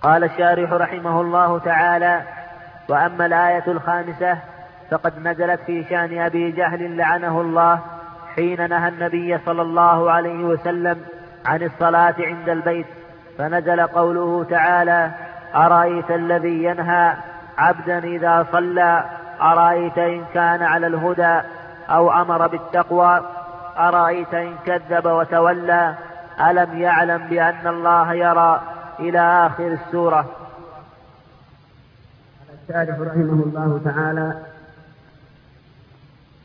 قال الشارح رحمه الله تعالى: وأما الآية الخامسة فقد نزلت في شأن أبي جهل لعنه الله حين نهى النبي صلى الله عليه وسلم عن الصلاة عند البيت، فنزل قوله تعالى: أرأيت الذي ينهى عبدا إذا صلى أرأيت إن كان على الهدى أو أمر بالتقوى أرأيت إن كذب وتولى ألم يعلم بأن الله يرى إلى آخر السورة. الشارح رحمه الله تعالى